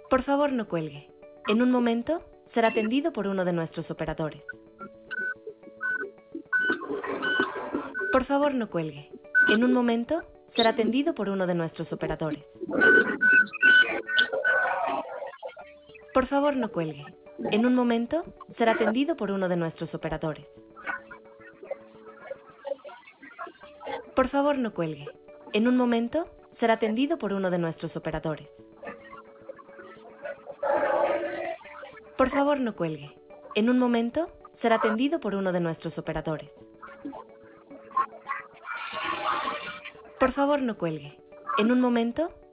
Por favor, no cuelgue. En un momento será atendido por uno de nuestros operadores. Por favor, no cuelgue. En un momento será atendido por uno de nuestros operadores. Por favor, no cuelgue. En un momento será atendido por uno de nuestros operadores. Por favor, no cuelgue. En un momento será atendido por uno de nuestros operadores. Por favor, no cuelgue. En un momento será atendido por uno de nuestros operadores. Por favor, no cuelgue. En un momento